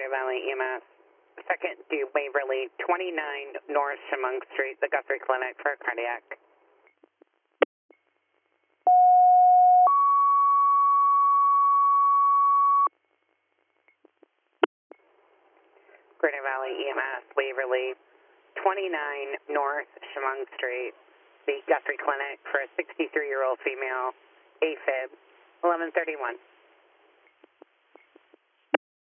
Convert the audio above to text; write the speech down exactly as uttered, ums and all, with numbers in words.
Greater Valley E M S. Second to Waverly, twenty-nine North Chemung Street, the Guthrie Clinic for cardiac. Greater Valley E M S, Waverly, twenty-nine North Chemung Street, the Guthrie Clinic for a sixty-three-year-old female, AFib, eleven thirty-one.